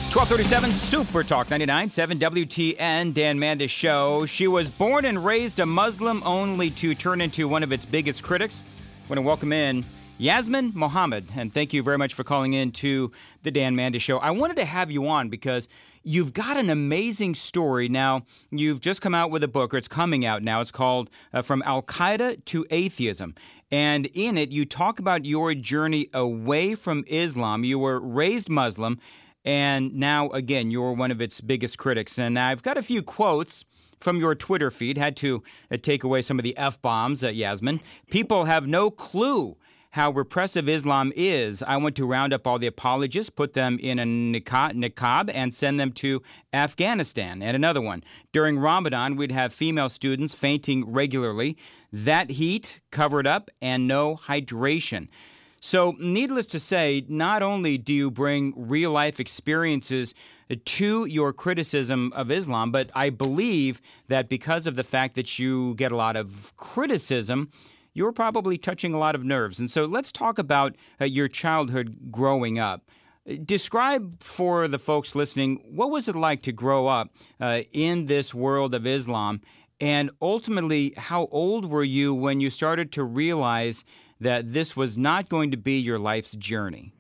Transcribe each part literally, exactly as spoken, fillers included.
twelve thirty-seven Super Talk ninety-nine point seven W T N, Dan Mandis Show. She was born and raised a Muslim, only to turn into one of its biggest critics. I want to welcome in Yasmin Mohammed, and thank you very much for calling in to the Dan Mandis Show. I wanted to have you on because you've got an amazing story. Now, you've just come out with a book, or it's coming out now. It's called uh, From Al-Qaeda to Atheism. And in it, you talk about your journey away from Islam. You were raised Muslim, and now, again, you're one of its biggest critics. And I've got a few quotes from your Twitter feed. Had to uh, take away some of the F-bombs, uh, Yasmin. People have no clue how repressive Islam is. I want to round up all the apologists, put them in a niqab, niqab and send them to Afghanistan. And another one. During Ramadan, we'd have female students fainting regularly. That heat covered up and no hydration. So, needless to say, not only do you bring real-life experiences to your criticism of Islam, but I believe that because of the fact that you get a lot of criticism, you're probably touching a lot of nerves. And so let's talk about uh, your childhood growing up. Describe for the folks listening, what was it like to grow up uh, in this world of Islam? And ultimately, how old were you when you started to realize that this was not going to be your life's journey?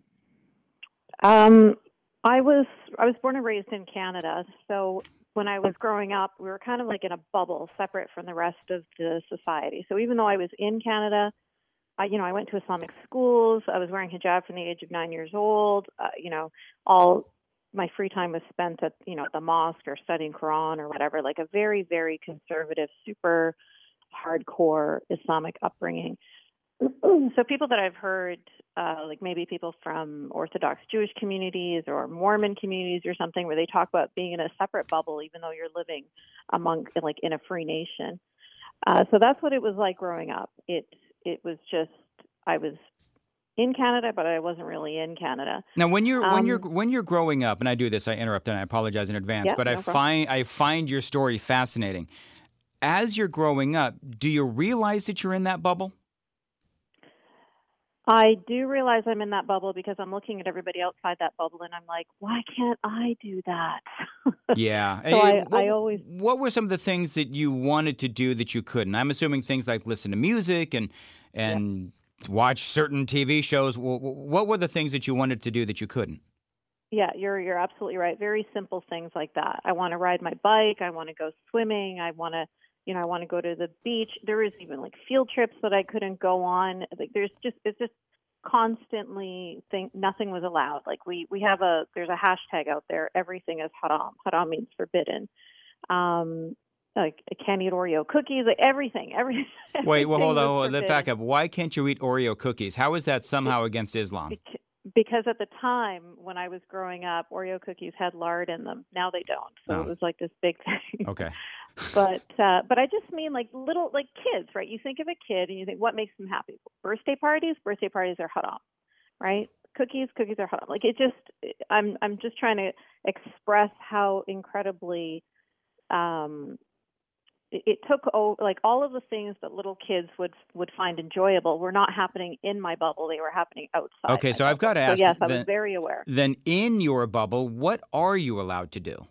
Um, I was I was born and raised in Canada, so when I was growing up, we were kind of like in a bubble, separate from the rest of the society. So even though I was in Canada, I, you know, I went to Islamic schools. I was wearing hijab from the age of nine years old. Uh, you know, all my free time was spent at, you know, the mosque or studying Quran or whatever. Like a very, very conservative, super hardcore Islamic upbringing. So people that I've heard, uh, like maybe people from Orthodox Jewish communities or Mormon communities or something, where they talk about being in a separate bubble, even though you're living among, like, in a free nation. Uh, so that's what it was like growing up. It it was just, I was in Canada, but I wasn't really in Canada. Now, when you're um, when you're when you're growing up, and I do this, I interrupt and I apologize in advance, yeah, but no I problem. find I find your story fascinating. As you're growing up, do you realize that you're in that bubble? I do realize I'm in that bubble because I'm looking at everybody outside that bubble and I'm like, why can't I do that? Yeah. So Hey, I, what, I always... what were some of the things that you wanted to do that you couldn't? I'm assuming things like listen to music and and yeah. watch certain T V shows. What were the things that you wanted to do that you couldn't? Yeah, you're you're absolutely right. Very simple things like that. I want to ride my bike. I want to go swimming. I want to, you know, I want to go to the beach. There was even like field trips that I couldn't go on. Like there's just, it's just constantly think nothing was allowed. Like we, we have a, there's a hashtag out there. Everything is haram. Haram means forbidden. Um, like I can't eat Oreo cookies, like everything, everything. Wait, well, hold on, hold on. Let's forbidden. back up. Why can't you eat Oreo cookies? How is that somehow against Islam? Because at the time when I was growing up, Oreo cookies had lard in them. Now they don't. So oh. it was like this big thing. Okay. But uh, but I just mean like little, like kids, right? You think of a kid and you think, what makes them happy? Birthday parties? Birthday parties are haram, right? Cookies, cookies are haram. Like it just, I'm I'm just trying to express how incredibly, um, it, it took, oh, like all of the things that little kids would would find enjoyable were not happening in my bubble. They were happening outside. Okay, so bubble. I've got to ask. So yes, I then, was very aware. Then in your bubble, what are you allowed to do?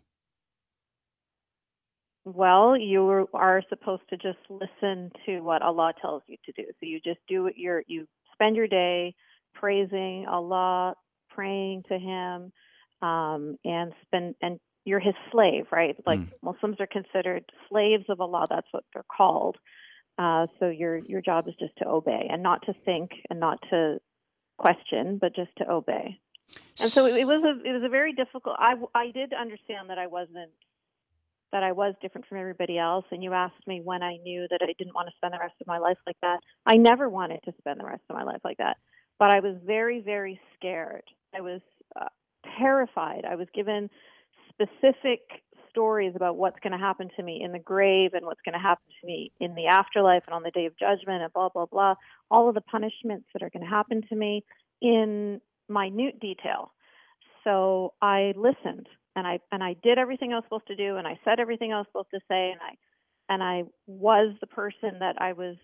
Well, you are supposed to just listen to what Allah tells you to do. So you just do what you're, you spend your day praising Allah, praying to Him, um, and spend, and you're His slave, right? Like mm. Muslims are considered slaves of Allah. That's what they're called. Uh, so your your job is just to obey and not to think and not to question, but just to obey. And so it, it was a it was a very difficult. I I did understand that I wasn't. that I was different from everybody else. And you asked me when I knew that I didn't want to spend the rest of my life like that. I never wanted to spend the rest of my life like that. But I was very, very scared. I was uh, terrified. I was given specific stories about what's going to happen to me in the grave and what's going to happen to me in the afterlife and on the day of judgment and blah, blah, blah. All of the punishments that are going to happen to me in minute detail. So I listened. And I and I did everything I was supposed to do, and I said everything I was supposed to say, and I and I was the person that I was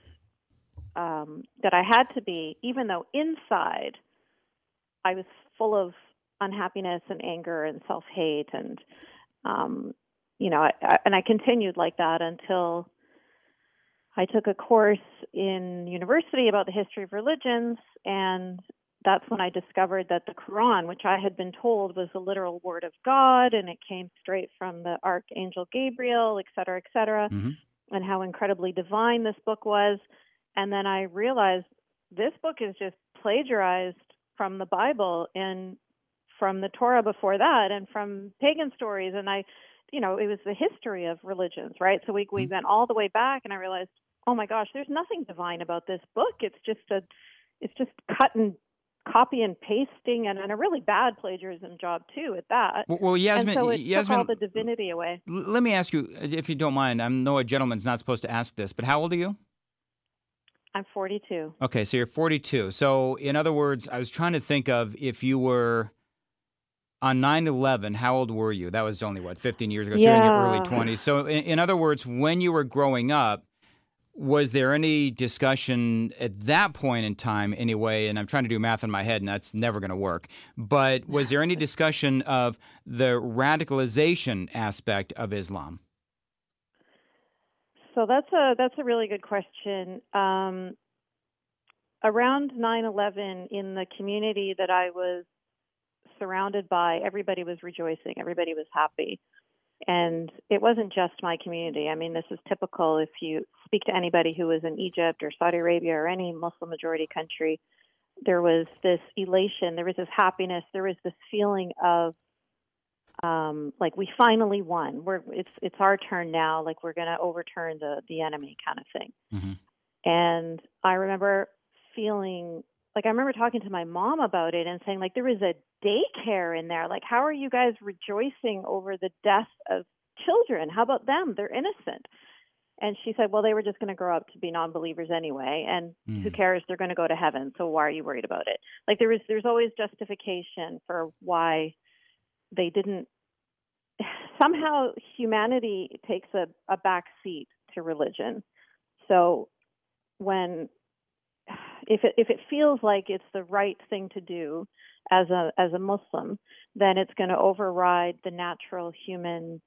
um, that I had to be, even though inside I was full of unhappiness and anger and self-hate. And, um, you know, I, I, and I continued like that until I took a course in university about the history of religions. And that's when I discovered that the Quran, which I had been told was the literal word of God, and it came straight from the Archangel Gabriel, et cetera, et cetera, Mm-hmm. and how incredibly divine this book was. And then I realized this book is just plagiarized from the Bible and from the Torah before that and from pagan stories. And I, you know, it was the history of religions, right? So we, we Mm-hmm. went all the way back, and I realized, oh my gosh, there's nothing divine about this book. It's just a, it's just cut and copy and pasting, and, and a really bad plagiarism job too at that. Well, well, And Yasmin, so it took all Yasmin, the divinity away. l- let me ask you, if you don't mind. I know a gentleman's not supposed to ask this, but how old are you? I'm forty-two. Okay, so you're forty-two. So, in other words, I was trying to think of if you were on nine eleven, how old were you? That was only, what, fifteen years ago? So you're in your early Yeah. twenties. So, in, in other words, when you were growing up, was there any discussion at that point in time anyway, and I'm trying to do math in my head, and that's never going to work, but was there any discussion of the radicalization aspect of Islam? So that's a that's a really good question. Um, around nine eleven, in the community that I was surrounded by, everybody was rejoicing. Everybody was happy. And it wasn't just my community. I mean, this is typical. If you speak to anybody who was in Egypt or Saudi Arabia or any Muslim majority country, there was this elation, there was this happiness, there was this feeling of um, like we finally won. We're it's it's our turn now. Like we're going to overturn the the enemy, kind of thing. Mm-hmm. And I remember feeling like I remember talking to my mom about it and saying like there was a daycare in there. Like, how are you guys rejoicing over the death of children? How about them? They're innocent. And she said, well, they were just going to grow up to be non-believers anyway, and Mm. who cares? They're going to go to heaven. So why are you worried about it? Like there was, there's always justification for why they didn't. Somehow humanity takes a, a back seat to religion. So when if it if it feels like it's the right thing to do as a as a Muslim, then it's going to override the natural human,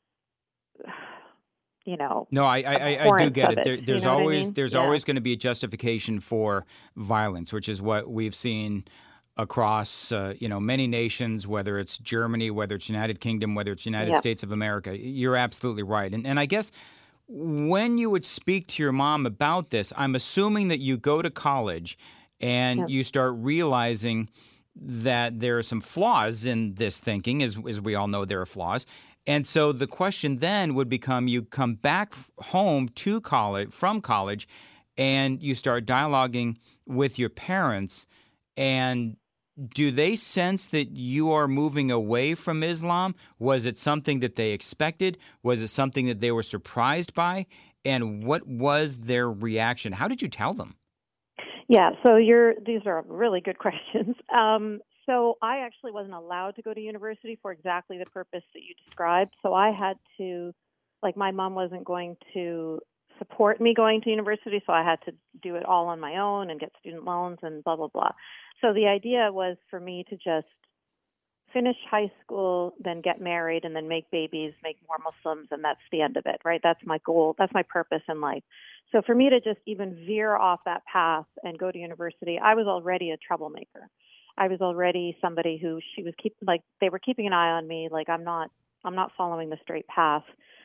you know. No, I, I, I do abhorrence get of it. There, You there's know what I always mean? there's Yeah. always going to be a justification for violence, which is what we've seen across uh, you know many nations, whether it's Germany, whether it's United Kingdom, whether it's United Yeah. States of America. You're absolutely right, and and I guess when you would speak to your mom about this, I'm assuming that you go to college and Yeah. you start realizing that there are some flaws in this thinking, as, as we all know there are flaws. And so the question then would become you come back f- home to college, from college, and you start dialoguing with your parents. And do they sense that you are moving away from Islam? Was it something that they expected? Was it something that they were surprised by? And what was their reaction? How did you tell them? Yeah, so you're these are really good questions. Um, so I actually wasn't allowed to go to university for exactly the purpose that you described. So I had to, like, my mom wasn't going to support me going to university, so I had to do it all on my own and get student loans and blah, blah, blah. So the idea was for me to just finish high school, then get married, and then make babies, make more Muslims, and that's the end of it, right? That's my goal. That's my purpose in life. So for me to just even veer off that path and go to university, I was already a troublemaker. I was already somebody who she was keep like they were keeping an eye on me. Like I'm not, I'm not following the straight path.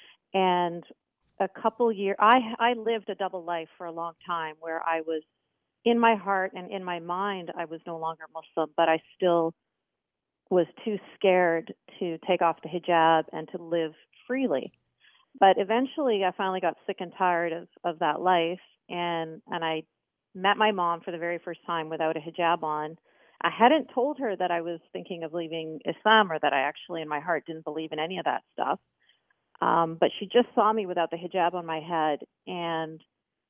And a couple years, I I lived a double life for a long time where I was in my heart and in my mind, I was no longer Muslim, but I still was too scared to take off the hijab and to live freely. But eventually I finally got sick and tired of, of that life, and, and I met my mom for the very first time without a hijab on. I hadn't told her that I was thinking of leaving Islam or that I actually in my heart didn't believe in any of that stuff. Um, but she just saw me without the hijab on my head, and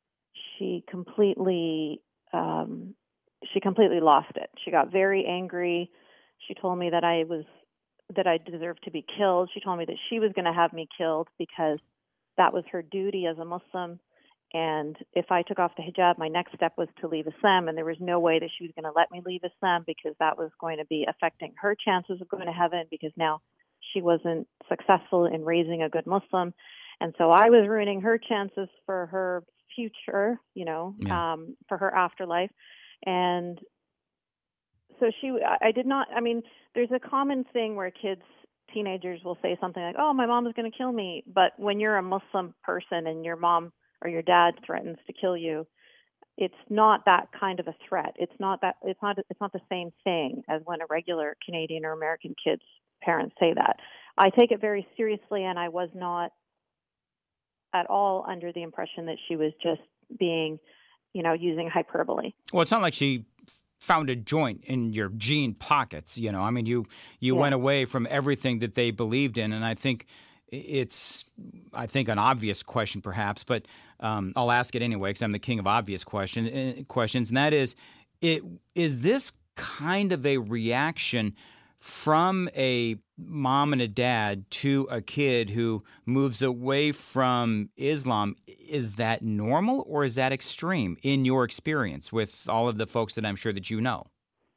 she completely um, she completely lost it. She got very angry. She told me that I was that I deserved to be killed. She told me that she was going to have me killed because that was her duty as a Muslim. And if I took off the hijab, my next step was to leave Islam, and there was no way that she was going to let me leave Islam because that was going to be affecting her chances of going to heaven because now she wasn't successful in raising a good Muslim. And so I was ruining her chances for her future, you know, Yeah. um, for her afterlife. And so she, I I did not, I mean, there's a common thing where kids, teenagers will say something like, oh, my mom is going to kill me. But when you're a Muslim person and your mom or your dad threatens to kill you, it's not that kind of a threat. It's not that, it's not, it's not the same thing as when a regular Canadian or American kid's parents say that. I take it very seriously, and I was not at all under the impression that she was just being, you know, using hyperbole. Well, it's not like she found a joint in your jean pockets. You know, I mean, you you Yeah. went away from everything that they believed in, and I think it's, I think, an obvious question, perhaps, but um, I'll ask it anyway because I'm the king of obvious question uh, questions, and that is, it is this kind of a reaction from a mom and a dad to a kid who moves away from Islam? Is that normal or is that extreme in your experience with all of the folks that I'm sure that you know?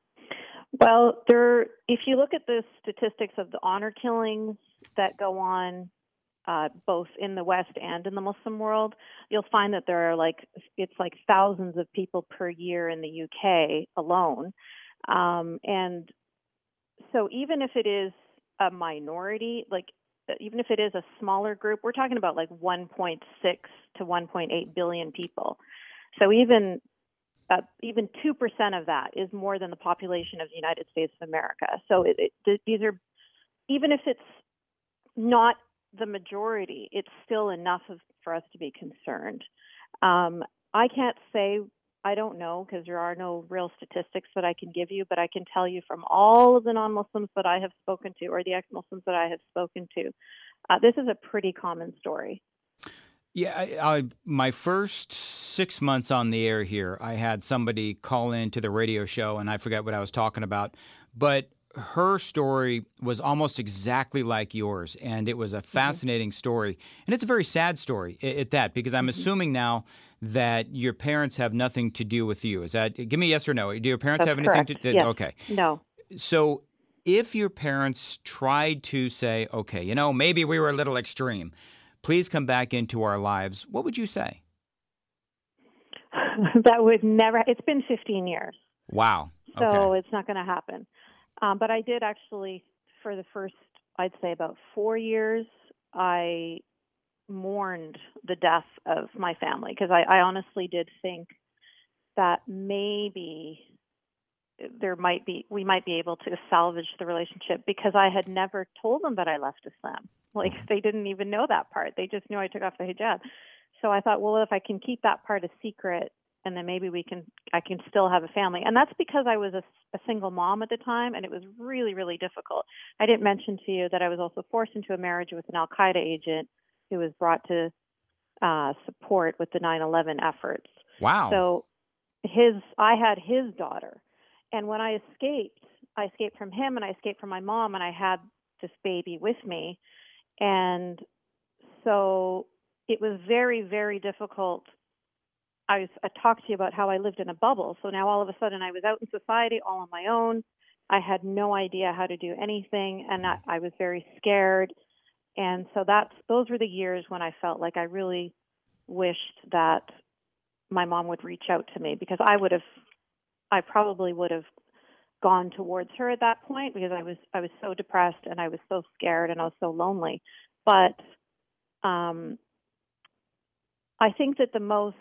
Well, there, if you look at the statistics of the honor killings that go on uh, both in the West and in the Muslim world, you'll find that there are like, it's like thousands of people per year in the U K alone. Um, and so even if it is a minority, like even if it is a smaller group, we're talking about like one point six to one point eight billion people. So even uh, even two percent of that is more than the population of the United States of America. So it, it, these are, even if it's not the majority, it's still enough of, for us to be concerned. Um, I can't say, I don't know, because there are no real statistics that I can give you, but I can tell you from all of the non-Muslims that I have spoken to, or the ex-Muslims that I have spoken to, uh, this is a pretty common story. Yeah, I, I, my first six months on the air here, I had somebody call in to the radio show, and I forget what I was talking about, but her story was almost exactly like yours, and it was a fascinating mm-hmm. story, and it's a very sad story at, at that, because I'm mm-hmm. assuming now that your parents have nothing to do with you. Is that, give me a yes or no? Do your parents That's have anything correct. to do? Yes. Okay. No. So if your parents tried to say, okay, you know, maybe we were a little extreme, please come back into our lives, what would you say? That would never, it's been fifteen years. Wow. So okay. It's not going to happen. Um, but I did actually, for the first, I'd say about four years, I mourned the death of my family, because I, I honestly did think that maybe there might be, we might be able to salvage the relationship, because I had never told them that I left Islam. Like, they didn't even know that part. They just knew I took off the hijab. So I thought, well, if I can keep that part a secret, and then maybe we can, I can still have a family. And that's because I was a, a single mom at the time, and it was really, really difficult. I didn't mention to you that I was also forced into a marriage with an Al-Qaeda agent who was brought to uh, support with the nine eleven efforts. Wow. So his, I had his daughter. And when I escaped, I escaped from him, and I escaped from my mom, and I had this baby with me. And so it was very, very difficult. I, was, I talked to you about how I lived in a bubble. So now all of a sudden I was out in society all on my own. I had no idea how to do anything, and I, I was very scared. And so that's, those were the years when I felt like I really wished that my mom would reach out to me, because I would have, I probably would have gone towards her at that point, because I was, I was so depressed, and I was so scared, and I was so lonely. But um, I think that the most,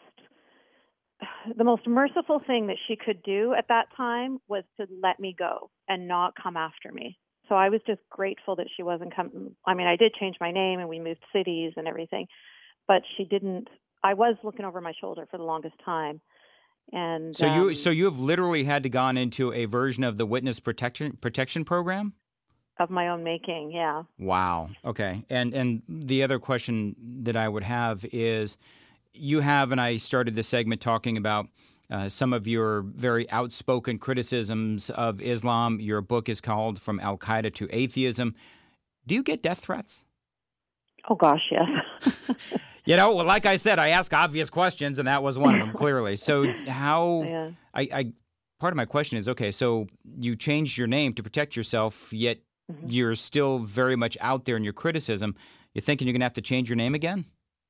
the most merciful thing that she could do at that time was to let me go and not come after me. So I was just grateful that she wasn't coming. I mean, I did change my name, and we moved cities and everything, but she didn't. I was looking over my shoulder for the longest time. And so um, you, so you have literally had to gone into a version of the witness protection protection program of my own making. Yeah. Wow. Okay. And and the other question that I would have is, you have, and I started this segment talking about uh, some of your very outspoken criticisms of Islam. Your book is called From Al-Qaeda to Atheism. Do you get death threats? Oh, gosh, yes. You know, well, like I said, I ask obvious questions, and that was one of them, clearly. So how, Yeah. I, I, part of my question is, okay, so you changed your name to protect yourself, yet hmm you're still very much out there in your criticism. You're thinking you're going to have to change your name again?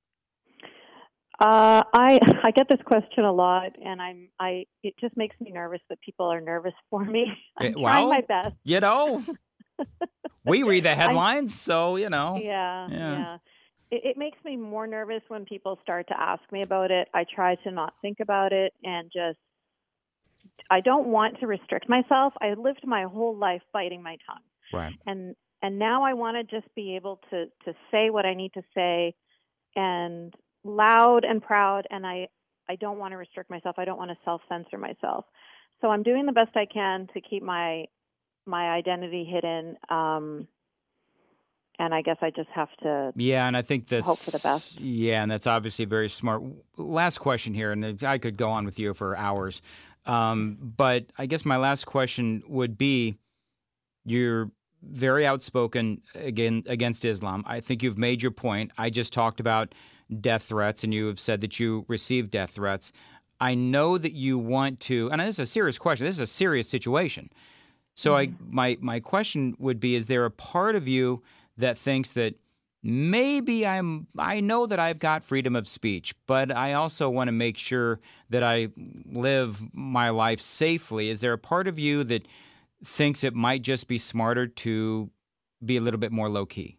Uh, I I get this question a lot, and I'm I it just makes me nervous that people are nervous for me. Eh, I'm trying my well, best. you know, we read the I'm headlines, so, you know, yeah yeah. yeah. It, it makes me more nervous when people start to ask me about it. I try to not think about it and just I don't want to restrict myself. I lived my whole life biting my tongue, Right. and and now I want to just be able to to say what I need to say and loud and proud, and I I don't want to restrict myself. I don't want to self-censor myself. So I'm doing the best I can to keep my my identity hidden, um, and I guess I just have to Yeah, and I think hope for the this, best. yeah, and that's obviously very smart. Last question here, and I could go on with you for hours. Um, but I guess my last question would be, you're very outspoken again against Islam. I think you've made your point. I just talked about death threats, and you have said that you receive death threats. I know that you want to, and this is a serious question. This is a serious situation. So I, hmm my my question would be: is there a part of you that thinks that maybe I'm I know that I've got freedom of speech, but I also want to make sure that I live my life safely? Is there a part of you that thinks it might just be smarter to be a little bit more low key?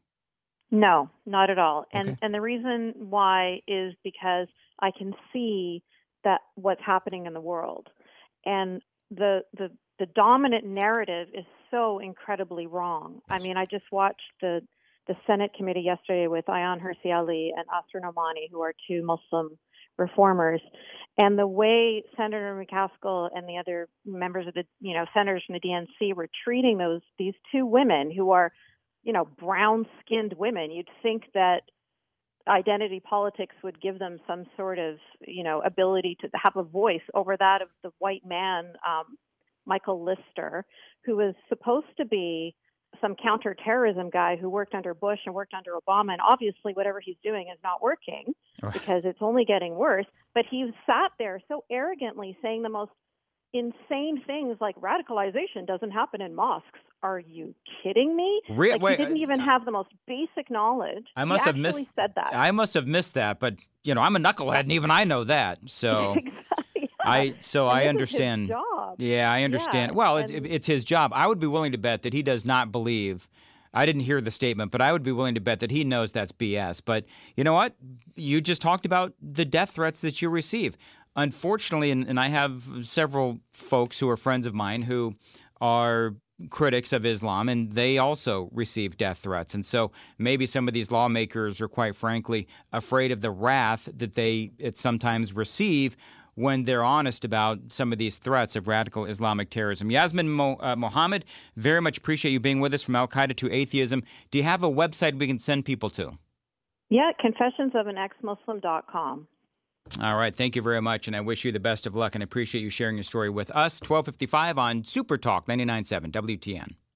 No, not at all. And Okay. and the reason why is because I can see that what's happening in the world, and the the the dominant narrative is so incredibly wrong. I Yes. mean, I just watched the the Senate committee yesterday with Ayaan Hirsi Ali and Asr Nomani, who are two Muslim reformers, and the way Senator McCaskill and the other members of the you know senators from the D N C were treating those these two women who are you know, brown skinned women. You'd think that identity politics would give them some sort of, you know, ability to have a voice over that of the white man, um, Michael Lister, who was supposed to be some counterterrorism guy who worked under Bush and worked under Obama. And obviously, whatever he's doing is not working Right. because it's only getting worse. But he sat there so arrogantly saying the most insane things like radicalization doesn't happen in mosques. Are you kidding me? Re- Like he wait, didn't even uh, have the most basic knowledge. I He must have actually missed. said that. I must have missed that, but you know, I'm a knucklehead, and even I know that. So Exactly. Yeah. I, so And I this is his understand. job. Yeah, I Yeah. understand. Well, it, And it's his job. I would be willing to bet that he does not believe. I didn't hear the statement, but I would be willing to bet that he knows that's B S. But you know what? You just talked about the death threats that you receive. Unfortunately, and, and I have several folks who are friends of mine who are critics of Islam, and they also receive death threats. And so maybe some of these lawmakers are, quite frankly, afraid of the wrath that they it sometimes receive when they're honest about some of these threats of radical Islamic terrorism. Yasmin Mo, uh, Mohammed, very much appreciate you being with us. From Al Qaeda to atheism. Do you have a website we can send people to? yeah, confessions of an ex muslim dot com. All right. Thank you very much. And I wish you the best of luck and appreciate you sharing your story with us. twelve fifty-five on Super Talk ninety-nine point seven W T N.